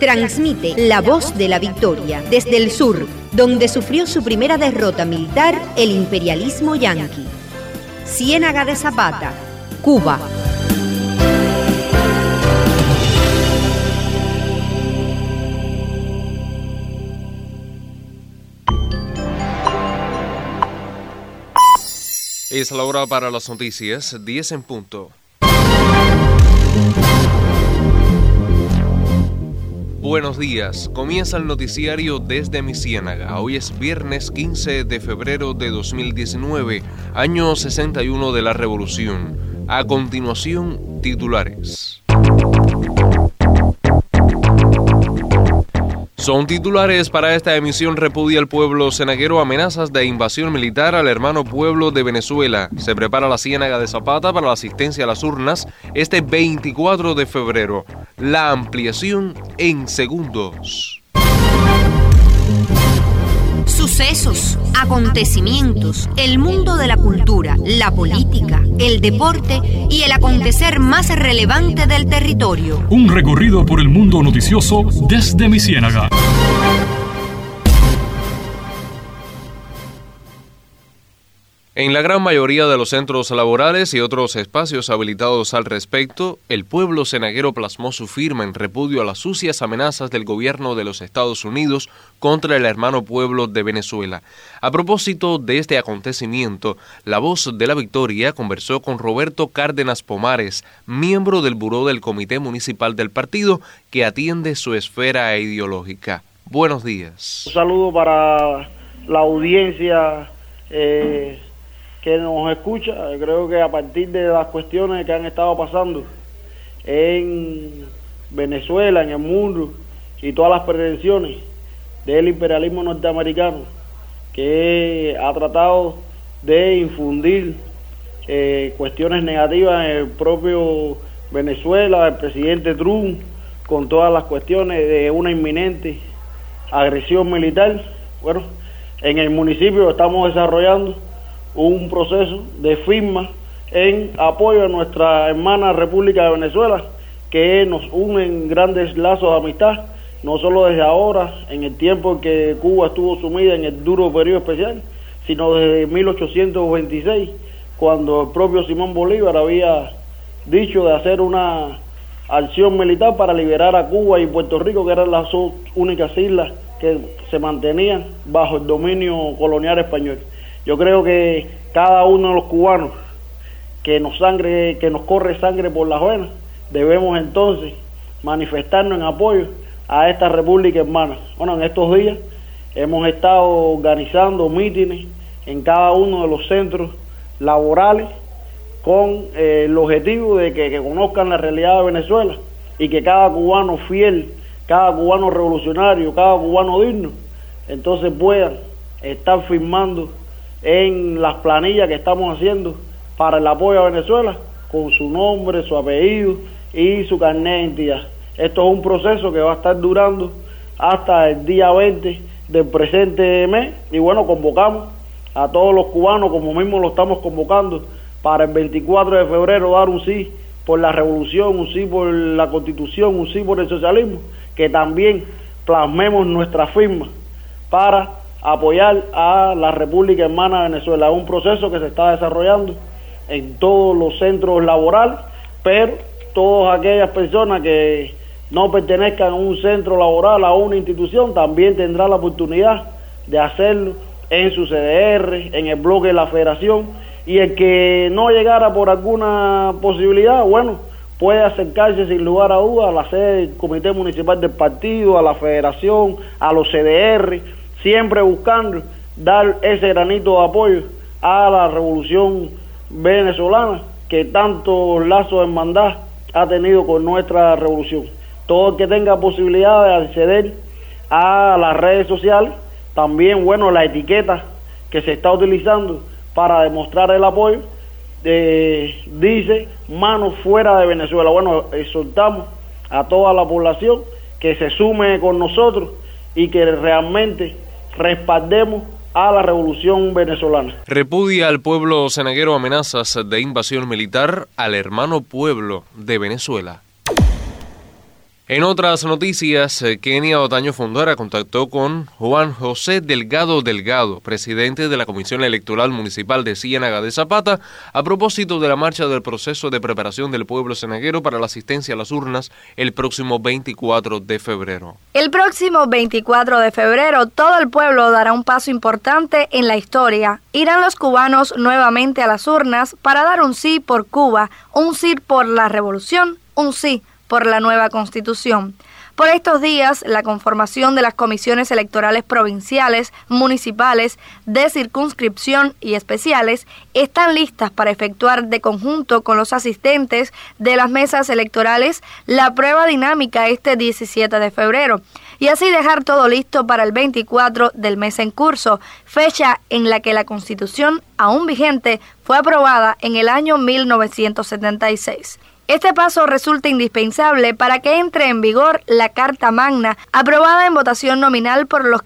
transmite La Voz de la Victoria desde el sur, donde sufrió su primera derrota militar el imperialismo yanqui. Ciénaga de Zapata, Cuba. Es la hora para las noticias, 10 en punto. Buenos días, comienza el noticiario desde mi Ciénaga. Hoy es viernes 15 de febrero de 2019, año 61 de la Revolución. A continuación, titulares. Son titulares para esta emisión. Repudia el pueblo cenaguero amenazas de invasión militar al hermano pueblo de Venezuela. Se prepara la Ciénaga de Zapata para la asistencia a las urnas este 24 de febrero. La ampliación en segundos. Sucesos, acontecimientos, el mundo de la cultura, la política, el deporte y el acontecer más relevante del territorio. Un recorrido por el mundo noticioso desde mi Ciénaga. En la gran mayoría de los centros laborales y otros espacios habilitados al respecto, el pueblo cenaguero plasmó su firma en repudio a las sucias amenazas del gobierno de los Estados Unidos contra el hermano pueblo de Venezuela. A propósito de este acontecimiento, La Voz de la Victoria conversó con Roberto Cárdenas Pomares, miembro del buró del Comité Municipal del partido que atiende su esfera ideológica. Buenos días. Un saludo para la audiencia que nos escucha. Creo que a partir de las cuestiones que han estado pasando en Venezuela, en el mundo, y todas las pretensiones del imperialismo norteamericano, que ha tratado de infundir cuestiones negativas en el propio Venezuela, el presidente Trump, con todas las cuestiones de una inminente agresión militar. Bueno, en el municipio estamos desarrollando un proceso de firma en apoyo a nuestra hermana República de Venezuela, que nos unen grandes lazos de amistad, no solo desde ahora, en el tiempo en que Cuba estuvo sumida en el duro periodo especial, sino desde 1826, cuando el propio Simón Bolívar había dicho de hacer una acción militar para liberar a Cuba y Puerto Rico, que eran las únicas islas que se mantenían bajo el dominio colonial español. Yo creo que cada uno de los cubanos que nos corre sangre por las venas, debemos entonces manifestarnos en apoyo a esta república hermana. Bueno, en estos días hemos estado organizando mítines en cada uno de los centros laborales con el objetivo de que conozcan la realidad de Venezuela y que cada cubano fiel, cada cubano revolucionario, cada cubano digno, entonces puedan estar firmando en las planillas que estamos haciendo para el apoyo a Venezuela, con su nombre, su apellido y su carnet de identidad. Esto es un proceso que va a estar durando hasta el día 20 del presente mes, y bueno, convocamos a todos los cubanos, como mismo lo estamos convocando, para el 24 de febrero dar un sí por la revolución, un sí por la Constitución, un sí por el socialismo, que también plasmemos nuestra firma para apoyar a la República Hermana de Venezuela. Es un proceso que se está desarrollando en todos los centros laborales, pero todas aquellas personas que no pertenezcan a un centro laboral, a una institución, también tendrán la oportunidad de hacerlo en su CDR, en el bloque de la federación, y el que no llegara por alguna posibilidad, bueno, puede acercarse sin lugar a dudas a la sede del Comité Municipal del partido, a la federación, a los CDR, siempre buscando dar ese granito de apoyo a la revolución venezolana, que tantos lazos de hermandad ha tenido con nuestra revolución. Todo el que tenga posibilidad de acceder a las redes sociales, también, bueno, la etiqueta que se está utilizando para demostrar el apoyo, dice Manos Fuera de Venezuela. Bueno, exhortamos a toda la población que se sume con nosotros y que realmente respaldemos a la revolución venezolana. Repudia al pueblo cenaguero amenazas de invasión militar al hermano pueblo de Venezuela. En otras noticias, Kenia Otaño Fundora contactó con Juan José Delgado Delgado, presidente de la Comisión Electoral Municipal de Ciénaga de Zapata, a propósito de la marcha del proceso de preparación del pueblo cenaguero para la asistencia a las urnas el próximo 24 de febrero. El próximo 24 de febrero, todo el pueblo dará un paso importante en la historia. Irán los cubanos nuevamente a las urnas para dar un sí por Cuba, un sí por la revolución, un sí por la nueva Constitución. Por estos días, la conformación de las comisiones electorales provinciales, municipales, de circunscripción y especiales están listas para efectuar de conjunto con los asistentes de las mesas electorales la prueba dinámica este 17 de febrero y así dejar todo listo para el 24 del mes en curso, fecha en la que la Constitución, aún vigente, fue aprobada en el año 1976. Este paso resulta indispensable para que entre en vigor la Carta Magna, aprobada en votación nominal por los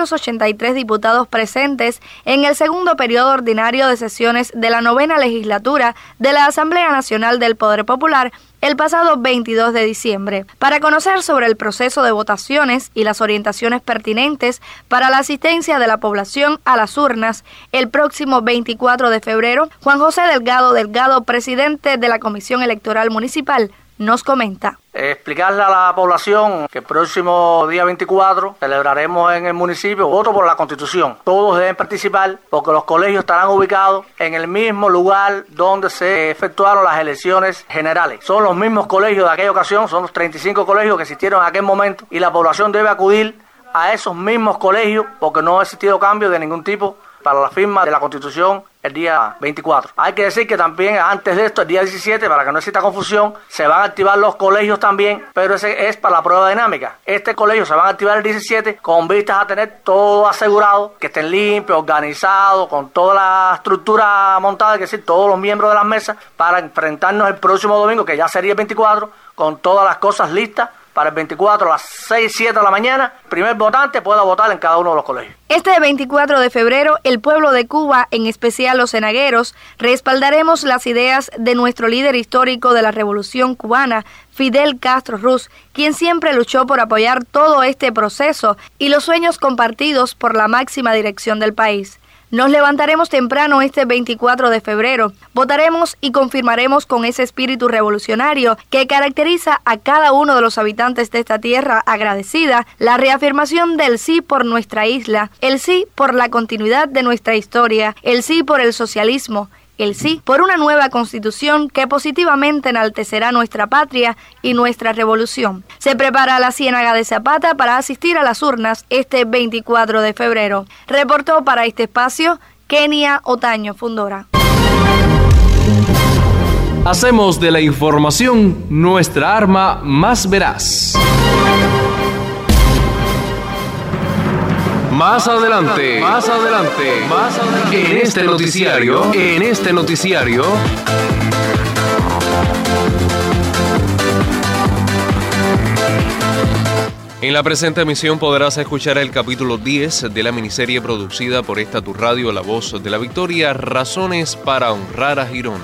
583 diputados presentes en el segundo periodo ordinario de sesiones de la 9ª legislatura de la Asamblea Nacional del Poder Popular el pasado 22 de diciembre. Para conocer sobre el proceso de votaciones y las orientaciones pertinentes para la asistencia de la población a las urnas, el próximo 24 de febrero, Juan José Delgado Delgado, presidente de la Comisión Electoral Municipal, nos comenta. Explicarle a la población que el próximo día 24 celebraremos en el municipio voto por la Constitución. Todos deben participar porque los colegios estarán ubicados en el mismo lugar donde se efectuaron las elecciones generales. Son los mismos colegios de aquella ocasión, son los 35 colegios que existieron en aquel momento y la población debe acudir a esos mismos colegios porque no ha existido cambio de ningún tipo para la firma de la Constitución el día 24. Hay que decir que también antes de esto, el día 17, para que no exista confusión, se van a activar los colegios también, pero ese es para la prueba dinámica. Este colegio se van a activar el 17 con vistas a tener todo asegurado, que estén limpios, organizados, con toda la estructura montada, es decir, todos los miembros de las mesas, para enfrentarnos el próximo domingo, que ya sería el 24, con todas las cosas listas para el 24 a las 6, 7 de la mañana, el primer votante pueda votar en cada uno de los colegios. Este 24 de febrero, el pueblo de Cuba, en especial los cenagueros, respaldaremos las ideas de nuestro líder histórico de la Revolución Cubana, Fidel Castro Ruz, quien siempre luchó por apoyar todo este proceso y los sueños compartidos por la máxima dirección del país. Nos levantaremos temprano este 24 de febrero, votaremos y confirmaremos con ese espíritu revolucionario que caracteriza a cada uno de los habitantes de esta tierra agradecida, la reafirmación del sí por nuestra isla, el sí por la continuidad de nuestra historia, el sí por el socialismo, el sí por una nueva constitución que positivamente enaltecerá nuestra patria y nuestra revolución. Se prepara la Ciénaga de Zapata para asistir a las urnas este 24 de febrero. Reportó para este espacio Kenia Otaño Fundora. Hacemos de la información nuestra arma más veraz. Más adelante, en este noticiario. En la presente emisión podrás escuchar el capítulo 10 de la miniserie producida por esta tu radio, La Voz de la Victoria, Razones para honrar a Girón.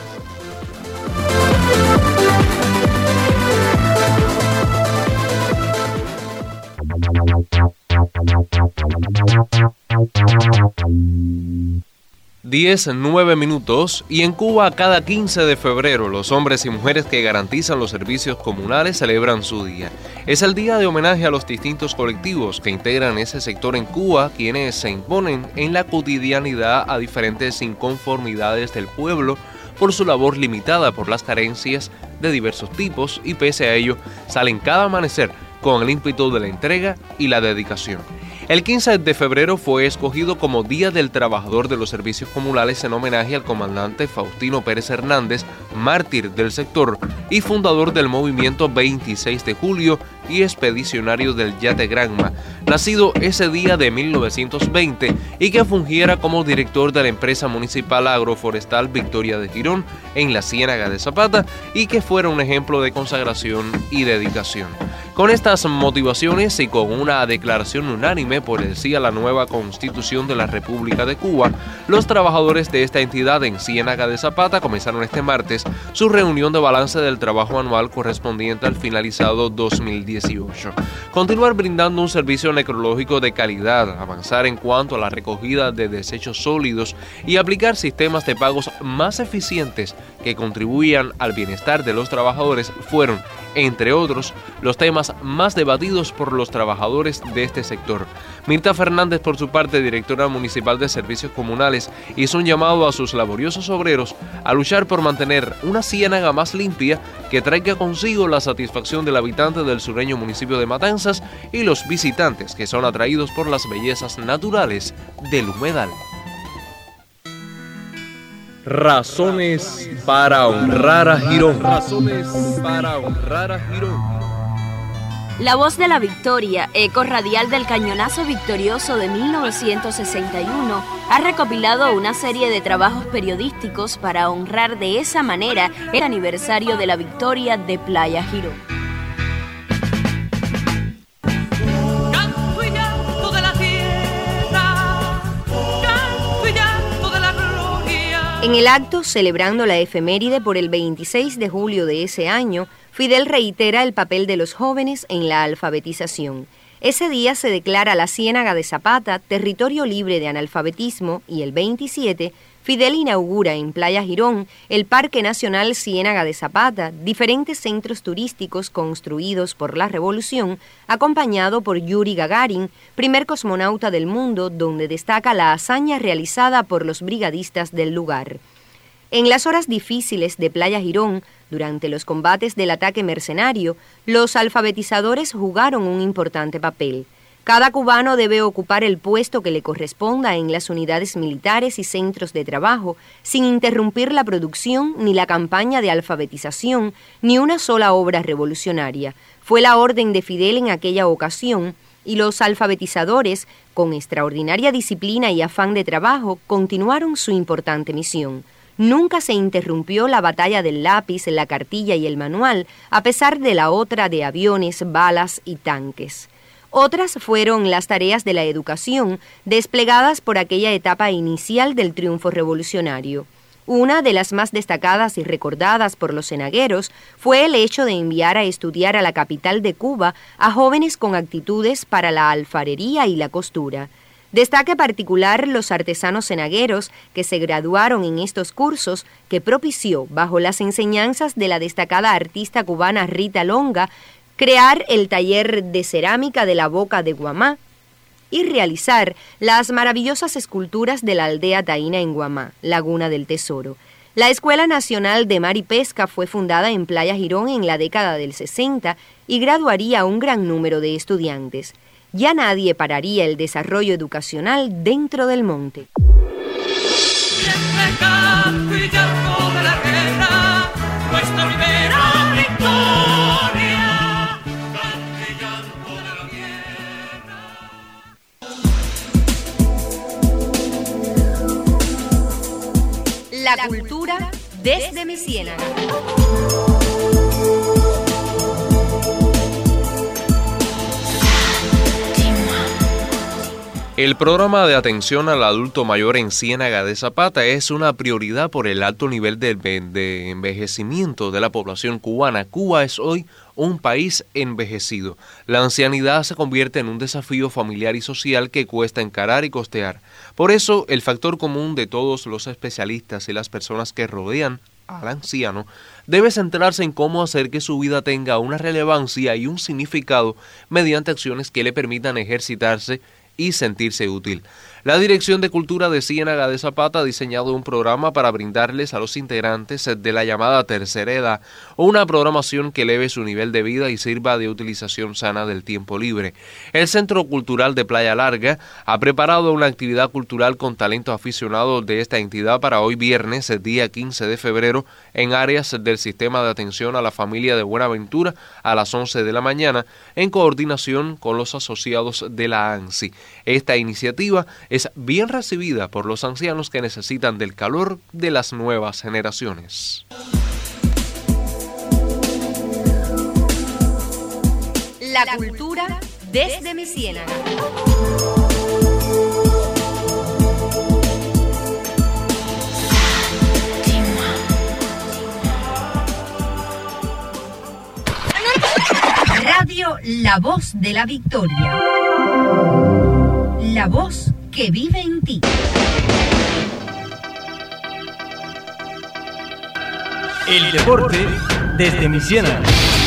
Diez, 9 minutos, y en Cuba cada 15 de febrero los hombres y mujeres que garantizan los servicios comunales celebran su día. Es el día de homenaje a los distintos colectivos que integran ese sector en Cuba, quienes se imponen en la cotidianidad a diferentes inconformidades del pueblo por su labor limitada por las carencias de diversos tipos y pese a ello salen cada amanecer con el ímpetu de la entrega y la dedicación. El 15 de febrero fue escogido como Día del Trabajador de los Servicios Comunales en homenaje al comandante Faustino Pérez Hernández, mártir del sector y fundador del movimiento 26 de julio y expedicionario del Yate Granma, nacido ese día de 1920 y que fungiera como director de la empresa municipal agroforestal Victoria de Girón en la Ciénaga de Zapata y que fuera un ejemplo de consagración y dedicación. Con estas motivaciones y con una declaración unánime por el sí a la nueva Constitución de la República de Cuba, los trabajadores de esta entidad en Ciénaga de Zapata comenzaron este martes su reunión de balance del trabajo anual correspondiente al finalizado 2018. Continuar brindando un servicio necrológico de calidad, avanzar en cuanto a la recogida de desechos sólidos y aplicar sistemas de pagos más eficientes que contribuyan al bienestar de los trabajadores fueron, entre otros, los temas más debatidos por los trabajadores de este sector. Mirta Fernández, por su parte, directora municipal de Servicios Comunales, hizo un llamado a sus laboriosos obreros a luchar por mantener una ciénaga más limpia que traiga consigo la satisfacción del habitante del sureño municipio de Matanzas y los visitantes que son atraídos por las bellezas naturales del humedal. Razones para honrar a Girón. Razones para honrar a Girón. La Voz de la Victoria, eco radial del cañonazo victorioso de 1961, ha recopilado una serie de trabajos periodísticos para honrar de esa manera el aniversario de la victoria de Playa Girón. En el acto, celebrando la efeméride por el 26 de julio de ese año, Fidel reitera el papel de los jóvenes en la alfabetización. Ese día se declara la Ciénaga de Zapata territorio libre de analfabetismo y el 27, Fidel inaugura en Playa Girón el Parque Nacional Ciénaga de Zapata, diferentes centros turísticos construidos por la Revolución, acompañado por Yuri Gagarin, primer cosmonauta del mundo, donde destaca la hazaña realizada por los brigadistas del lugar. En las horas difíciles de Playa Girón, durante los combates del ataque mercenario, los alfabetizadores jugaron un importante papel. Cada cubano debe ocupar el puesto que le corresponda en las unidades militares y centros de trabajo, sin interrumpir la producción ni la campaña de alfabetización, ni una sola obra revolucionaria. Fue la orden de Fidel en aquella ocasión, y los alfabetizadores, con extraordinaria disciplina y afán de trabajo, continuaron su importante misión. Nunca se interrumpió la batalla del lápiz, la cartilla y el manual, a pesar de la otra de aviones, balas y tanques. Otras fueron las tareas de la educación, desplegadas por aquella etapa inicial del triunfo revolucionario. Una de las más destacadas y recordadas por los cenagueros fue el hecho de enviar a estudiar a la capital de Cuba a jóvenes con aptitudes para la alfarería y la costura. Destaque particular los artesanos cenagueros que se graduaron en estos cursos, que propició, bajo las enseñanzas de la destacada artista cubana Rita Longa, crear el taller de cerámica de la Boca de Guamá y realizar las maravillosas esculturas de la aldea taína en Guamá, Laguna del Tesoro. La Escuela Nacional de Mar y Pesca fue fundada en Playa Girón en la década del 60 y graduaría a un gran número de estudiantes. Ya nadie pararía el desarrollo educacional dentro del monte. La cultura desde mi ciénaga. El programa de atención al adulto mayor en Ciénaga de Zapata es una prioridad por el alto nivel de envejecimiento de la población cubana. Cuba es hoy un país envejecido. La ancianidad se convierte en un desafío familiar y social que cuesta encarar y costear. Por eso, el factor común de todos los especialistas y las personas que rodean al anciano debe centrarse en cómo hacer que su vida tenga una relevancia y un significado mediante acciones que le permitan ejercitarse y sentirse útil. La Dirección de Cultura de Ciénaga de Zapata ha diseñado un programa para brindarles a los integrantes de la llamada tercera edad una programación que eleve su nivel de vida y sirva de utilización sana del tiempo libre. El Centro Cultural de Playa Larga ha preparado una actividad cultural con talentos aficionados de esta entidad para hoy viernes, el día 15 de febrero, en áreas del Sistema de Atención a la Familia de Buenaventura a las 11 de la mañana, en coordinación con los asociados de la ANSI. Esta iniciativa es bien recibida por los ancianos que necesitan del calor de las nuevas generaciones. La cultura desde mi ciénaga. Radio La Voz de la Victoria. La voz que vive en ti. El deporte desde mi ciénaga.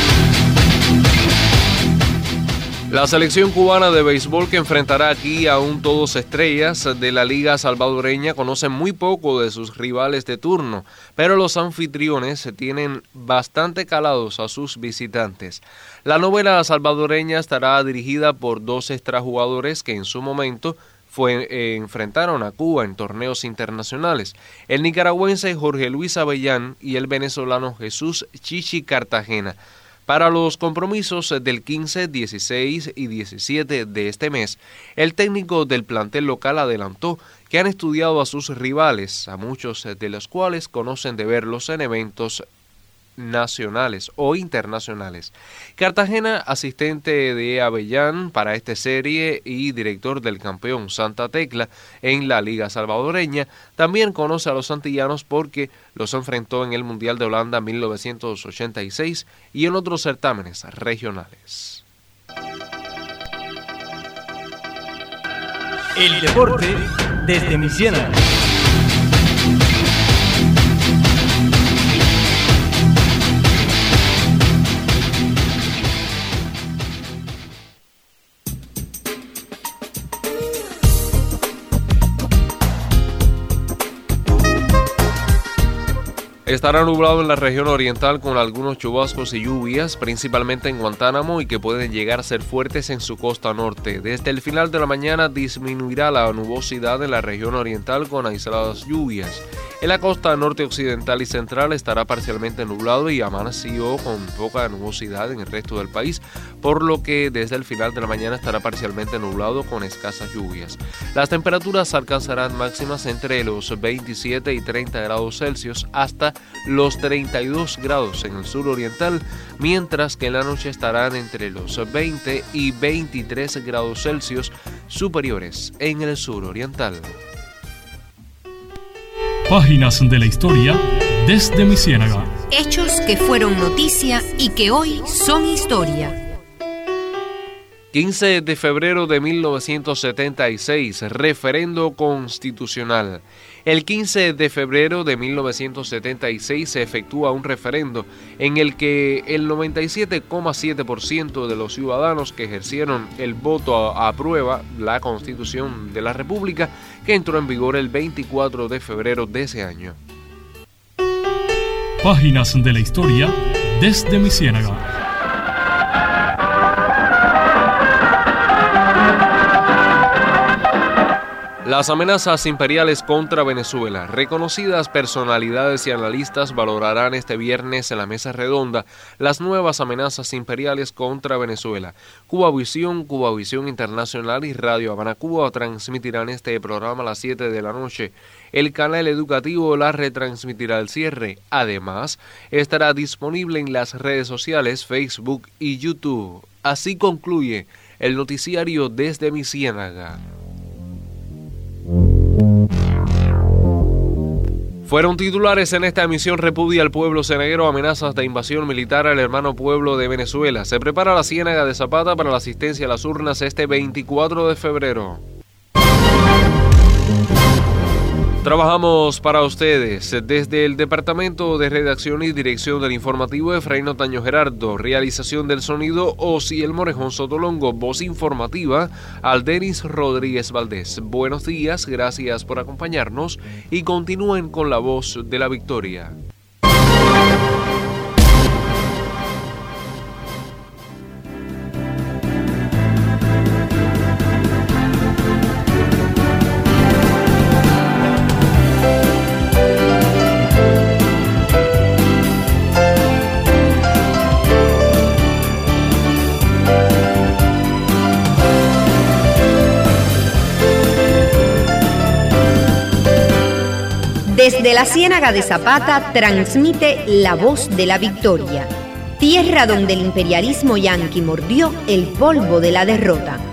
La selección cubana de béisbol que enfrentará aquí a un todos estrellas de la Liga Salvadoreña conoce muy poco de sus rivales de turno, pero los anfitriones se tienen bastante calados a sus visitantes. La novela salvadoreña estará dirigida por dos extrajugadores que en su momento enfrentaron a Cuba en torneos internacionales, el nicaragüense Jorge Luis Avellán y el venezolano Jesús Chichi Cartagena. Para los compromisos del 15, 16 y 17 de este mes, el técnico del plantel local adelantó que han estudiado a sus rivales, a muchos de los cuales conocen de verlos en eventos nacionales o internacionales. Cartagena, asistente de Avellán para esta serie y director del campeón Santa Tecla en la Liga Salvadoreña, también conoce a los antillanos porque los enfrentó en el Mundial de Holanda 1986 y en otros certámenes regionales. El deporte desde mi ciénaga. Estará nublado en la región oriental con algunos chubascos y lluvias, principalmente en Guantánamo, y que pueden llegar a ser fuertes en su costa norte. Desde el final de la mañana disminuirá la nubosidad en la región oriental con aisladas lluvias. En la costa norte occidental y central estará parcialmente nublado y amaneció con poca nubosidad en el resto del país, por lo que desde el final de la mañana estará parcialmente nublado con escasas lluvias. Las temperaturas alcanzarán máximas entre los 27 y 30 grados Celsius hasta los 32 grados en el sur oriental, mientras que en la noche estarán entre los 20 y 23 grados Celsius superiores en el sur oriental. Páginas de la historia desde mi ciénaga. Hechos que fueron noticia y que hoy son historia. 15 de febrero de 1976, referendo constitucional. El 15 de febrero de 1976 se efectúa un referendo en el que el 97,7% de los ciudadanos que ejercieron el voto aprueba la Constitución de la República, que entró en vigor el 24 de febrero de ese año. Páginas de la historia desde mi ciénaga. Las amenazas imperiales contra Venezuela. Reconocidas personalidades y analistas valorarán este viernes en la mesa redonda las nuevas amenazas imperiales contra Venezuela. Cubavisión Internacional y Radio Habana Cuba transmitirán este programa a las 7 de la noche. El canal educativo la retransmitirá al cierre. Además, estará disponible en las redes sociales Facebook y YouTube. Así concluye el noticiario desde mi ciénaga. Fueron titulares en esta emisión: repudia al pueblo ciénaguero amenazas de invasión militar al hermano pueblo de Venezuela. Se prepara la Ciénaga de Zapata para la asistencia a las urnas este 24 de febrero. Trabajamos para ustedes desde el Departamento de Redacción y Dirección del Informativo, Efraín Otaño Gerardo. Realización del sonido, Osiel Morejón Sotolongo. Voz informativa, Aldenis Rodríguez Valdés. Buenos días, gracias por acompañarnos y continúen con la Voz de la Victoria. Desde la Ciénaga de Zapata transmite la Voz de la Victoria, tierra donde el imperialismo yanqui mordió el polvo de la derrota.